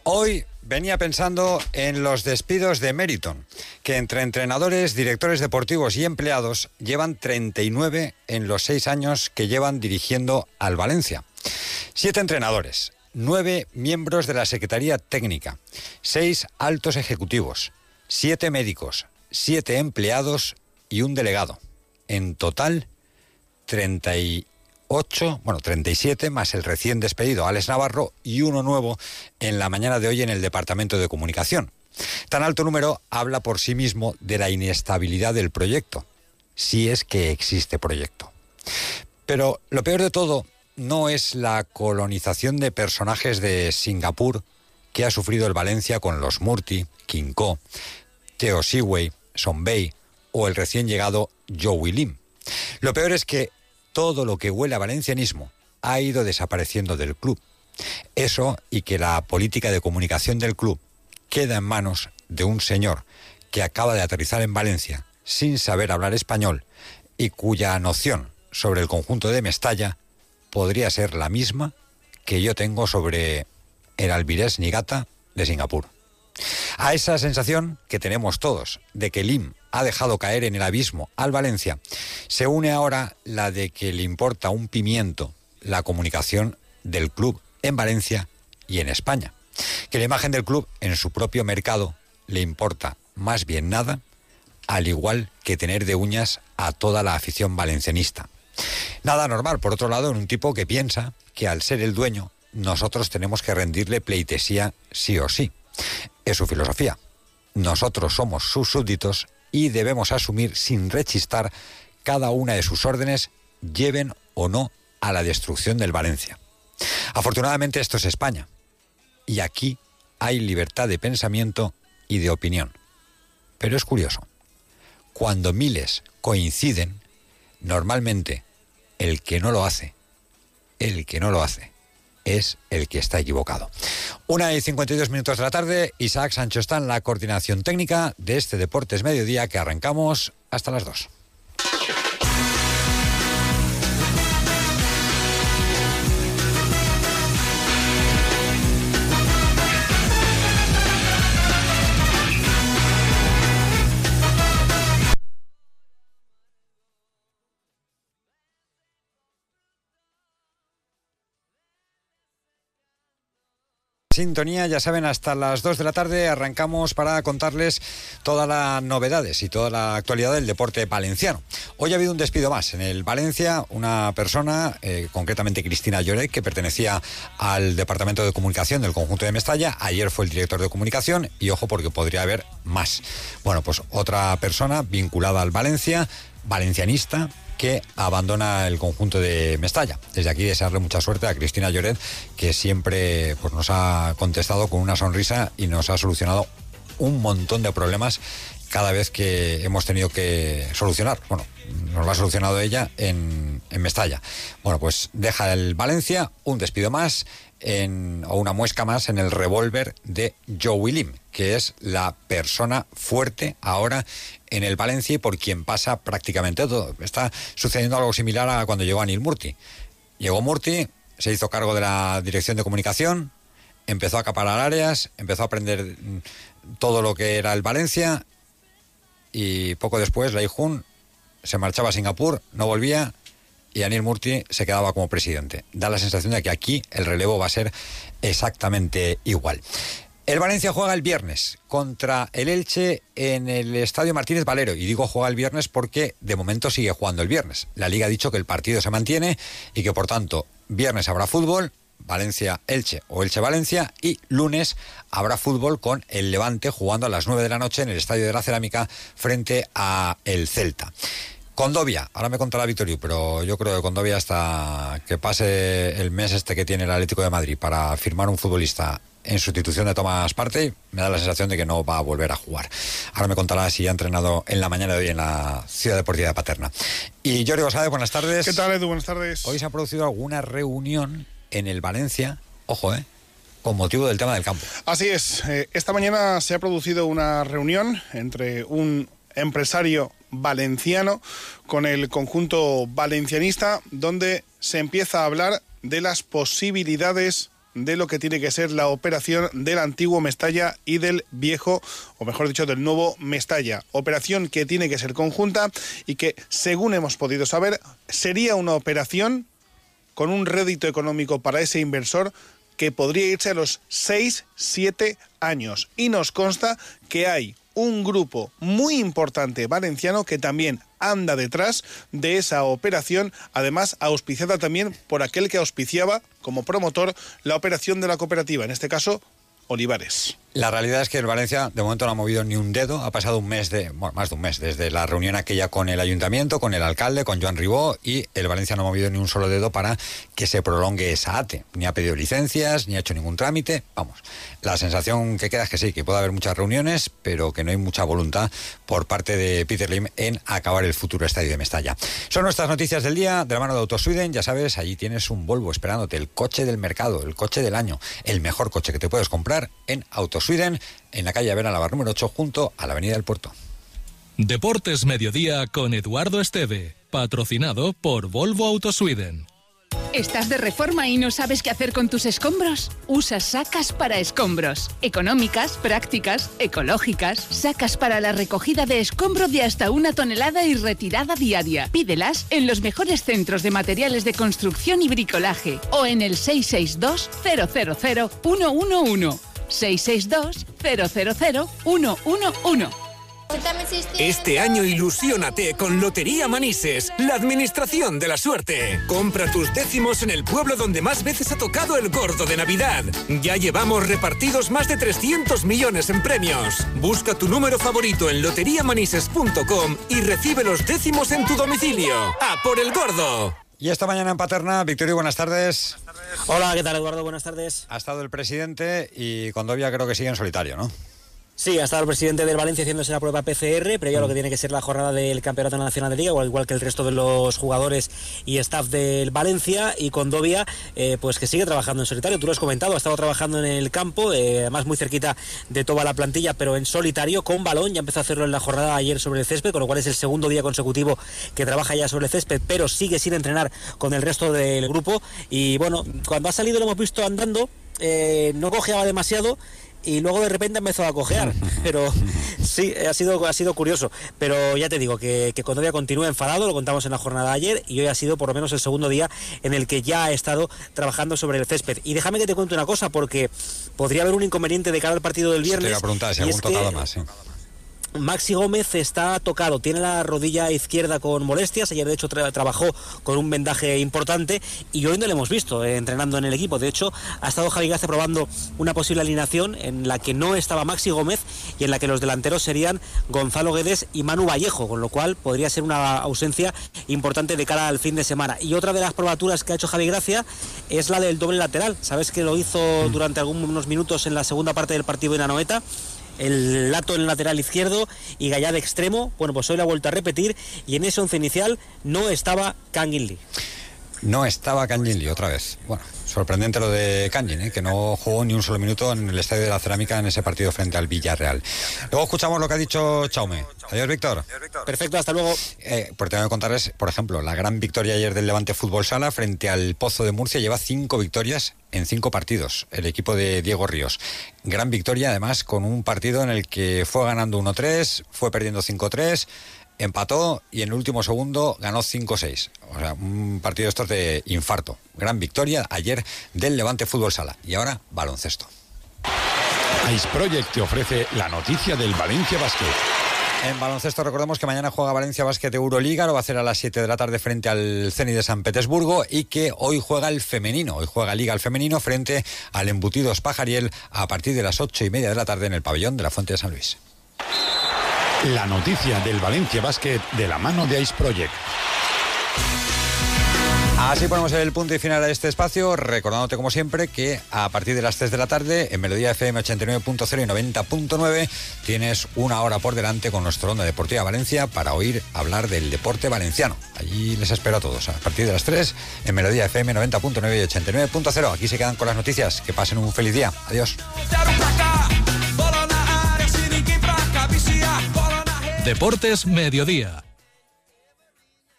Hoy venía pensando en los despidos de Meriton, que entre entrenadores, directores deportivos y empleados llevan 39 en los 6 años que llevan dirigiendo al Valencia. 7 entrenadores, 9 miembros de la Secretaría Técnica, 6 altos ejecutivos, 7 médicos, 7 empleados y un delegado. En total, 37 más el recién despedido Alex Navarro y uno nuevo en la mañana de hoy en el Departamento de Comunicación. Tan alto número habla por sí mismo de la inestabilidad del proyecto, si es que existe proyecto. Pero lo peor de todo no es la colonización de personajes de Singapur que ha sufrido el Valencia con los Murty, King Ko, Theo Seaway, Son Bay o el recién llegado Joey Lim. Lo peor es que todo lo que huele a valencianismo ha ido desapareciendo del club. Eso y que la política de comunicación del club queda en manos de un señor que acaba de aterrizar en Valencia sin saber hablar español y cuya noción sobre el conjunto de Mestalla podría ser la misma que yo tengo sobre el Alvirez Niigata de Singapur. A esa sensación que tenemos todos de que Lim ha dejado caer en el abismo al Valencia, se une ahora la de que le importa un pimiento la comunicación del club en Valencia y en España. Que la imagen del club en su propio mercado le importa más bien nada, al igual que tener de uñas a toda la afición valencianista. Nada normal, por otro lado, en un tipo que piensa que al ser el dueño, nosotros tenemos que rendirle pleitesía sí o sí. Es su filosofía. Nosotros somos sus súbditos y debemos asumir sin rechistar cada una de sus órdenes, lleven o no a la destrucción del Valencia. Afortunadamente esto es España y aquí hay libertad de pensamiento y de opinión. Pero es curioso, cuando miles coinciden, normalmente el que no lo hace es el que está equivocado. 1:52 de la tarde, Isaac Sancho está en la coordinación técnica de este Deportes Mediodía que arrancamos hasta las 2. Sintonía, ya saben, hasta las 2 de la tarde arrancamos para contarles todas las novedades y toda la actualidad del deporte valenciano. Hoy ha habido un despido más en el Valencia, una persona, concretamente Cristina Lloret, que pertenecía al Departamento de Comunicación del conjunto de Mestalla. Ayer fue el director de comunicación y ojo porque podría haber más. Bueno, pues otra persona vinculada al Valencia, valencianista, que abandona el conjunto de Mestalla. Desde aquí desearle mucha suerte a Cristina Lloret, que siempre pues, nos ha contestado con una sonrisa y nos ha solucionado un montón de problemas cada vez que hemos tenido que solucionar. Bueno, nos lo ha solucionado ella en Mestalla. Bueno, pues deja el Valencia, un despido más o una muesca más en el revólver de Joey Lim, que es la persona fuerte ahora en el Valencia y por quien pasa prácticamente todo. Está sucediendo algo similar a cuando llegó Anil Murty. Llegó Murty, se hizo cargo de la dirección de comunicación, empezó a acaparar áreas, empezó a aprender todo lo que era el Valencia y poco después Lei Jun se marchaba a Singapur, no volvía y Anil Murty se quedaba como presidente. Da la sensación de que aquí el relevo va a ser exactamente igual. El Valencia juega el viernes contra el Elche en el Estadio Martínez Valero. Y digo juega el viernes porque de momento sigue jugando el viernes. La Liga ha dicho que el partido se mantiene y que por tanto viernes habrá fútbol, Valencia-Elche o Elche-Valencia, y lunes habrá fútbol con el Levante jugando a las 9 de la noche en el Estadio de la Cerámica frente a el Celta. Condovia, ahora me contará Victorio, pero yo creo que Condovia hasta que pase el mes que tiene el Atlético de Madrid para firmar un futbolista en sustitución de Tomás Partey, me da la sensación de que no va a volver a jugar. Ahora me contará si ha entrenado en la mañana de hoy en la Ciudad Deportiva de Paterna. Y Jordi Gosade, buenas tardes. ¿Qué tal, Edu? Buenas tardes. Hoy se ha producido alguna reunión en el Valencia, ojo, con motivo del tema del campo. Así es, esta mañana se ha producido una reunión entre un empresario valenciano con el conjunto valencianista, donde se empieza a hablar de las posibilidades de lo que tiene que ser la operación del antiguo Mestalla y del viejo, o mejor dicho, del nuevo Mestalla. Operación que tiene que ser conjunta y que, según hemos podido saber, sería una operación con un rédito económico para ese inversor que podría irse a los 6-7 años. Y nos consta que hay un grupo muy importante valenciano que también anda detrás de esa operación, además auspiciada también por aquel que auspiciaba como promotor la operación de la cooperativa, en este caso Olivares. La realidad es que el Valencia de momento no ha movido ni un dedo. Ha pasado más de un mes desde la reunión aquella con el ayuntamiento, con el alcalde, con Joan Ribó, y el Valencia no ha movido ni un solo dedo para que se prolongue esa ATE. Ni ha pedido licencias, ni ha hecho ningún trámite. Vamos, la sensación que queda es que sí, que puede haber muchas reuniones, pero que no hay mucha voluntad por parte de Peter Lim en acabar el futuro estadio de Mestalla. Son nuestras noticias del día, de la mano de Autosweden. Ya sabes, allí tienes un Volvo esperándote, el coche del mercado, el coche del año, el mejor coche que te puedes comprar en Autosweden, en la calle Avena Lavar número 8, junto a la Avenida del Puerto. Deportes Mediodía con Eduardo Esteve, patrocinado por Volvo Autosweden. ¿Estás de reforma y no sabes qué hacer con tus escombros? Usa sacas para escombros. Económicas, prácticas, ecológicas. Sacas para la recogida de escombro de hasta 1 tonelada y retirada diaria. Pídelas en los mejores centros de materiales de construcción y bricolaje o en el 662 000 111. 662 000 111. Este año ilusiónate con Lotería Manises, la administración de la suerte. Compra tus décimos en el pueblo donde más veces ha tocado el gordo de Navidad. Ya llevamos repartidos más de 300 millones en premios. Busca tu número favorito en loteriamanises.com y recibe los décimos en tu domicilio. ¡A por el gordo! Y esta mañana en Paterna, Victorio, buenas tardes. Hola, ¿qué tal, Eduardo? Buenas tardes. Ha estado el presidente y Condovia creo que sigue en solitario, ¿no? Sí, ha estado el presidente del Valencia haciéndose la prueba PCR, previo a lo que tiene que ser la jornada del Campeonato Nacional de Liga, igual que el resto de los jugadores y staff del Valencia, y Condovia, pues que sigue trabajando en solitario. Tú lo has comentado, ha estado trabajando en el campo, además muy cerquita de toda la plantilla, pero en solitario, con balón. Ya empezó a hacerlo en la jornada ayer sobre el césped, con lo cual es el segundo día consecutivo que trabaja ya sobre el césped, pero sigue sin entrenar con el resto del grupo. Y bueno, cuando ha salido lo hemos visto andando, no cojeaba demasiado, y luego de repente empezó a cojear, pero sí, ha sido curioso. Pero ya te digo que Condovia continúa enfadado, lo contamos en la jornada de ayer, y hoy ha sido por lo menos el segundo día en el que ya ha estado trabajando sobre el césped. Y déjame que te cuente una cosa, porque podría haber un inconveniente de cara al partido del viernes. Te iba a preguntar si algún tocado más, sí. Maxi Gómez está tocado, tiene la rodilla izquierda con molestias. Ayer de hecho trabajó con un vendaje importante y hoy no lo hemos visto entrenando en el equipo. De hecho ha estado Javi Gracia probando una posible alineación en la que no estaba Maxi Gómez y en la que los delanteros serían Gonzalo Guedes y Manu Vallejo, con lo cual podría ser una ausencia importante de cara al fin de semana. Y otra de las probaturas que ha hecho Javi Gracia es la del doble lateral. Sabes que lo hizo durante algunos minutos en la segunda parte del partido en Anoeta, el Lato en el lateral izquierdo y Gallá de extremo. Bueno, pues hoy la ha vuelto a repetir, y en ese once inicial no estaba Kangin Lee. No estaba Kangin Lee otra vez. Bueno, sorprendente lo de Kangin, que no jugó ni un solo minuto en el Estadio de la Cerámica en ese partido frente al Villarreal. Luego escuchamos lo que ha dicho Chaume. Adiós, Víctor. Perfecto, hasta luego. Porque tengo que contarles, por ejemplo, la gran victoria ayer del Levante Fútbol Sala frente al Pozo de Murcia. Lleva 5 victorias en 5 partidos, el equipo de Diego Ríos. Gran victoria, además, con un partido en el que fue ganando 1-3, fue perdiendo 5-3, empató y en el último segundo ganó 5-6. O sea, un partido de estos de infarto. Gran victoria ayer del Levante Fútbol Sala. Y ahora, baloncesto. Ice Project te ofrece la noticia del Valencia Basket. En baloncesto recordemos que mañana juega Valencia Basket Euroliga, lo va a hacer a las 7 de la tarde frente al Zenit de San Petersburgo, y que hoy juega el femenino, hoy juega Liga el femenino frente al Embutidos Pajariel a partir de las 8:30 de la tarde en el pabellón de la Fuente de San Luis. La noticia del Valencia Basket de la mano de Ice Project. Así ponemos el punto y final a este espacio, recordándote como siempre que a partir de las 3 de la tarde en Melodía FM 89.0 y 90.9 tienes una hora por delante con nuestro Onda Deportiva Valencia para oír hablar del deporte valenciano. Allí les espero a todos a partir de las 3 en Melodía FM 90.9 y 89.0. Aquí se quedan con las noticias. Que pasen un feliz día. Adiós. Deportes Mediodía.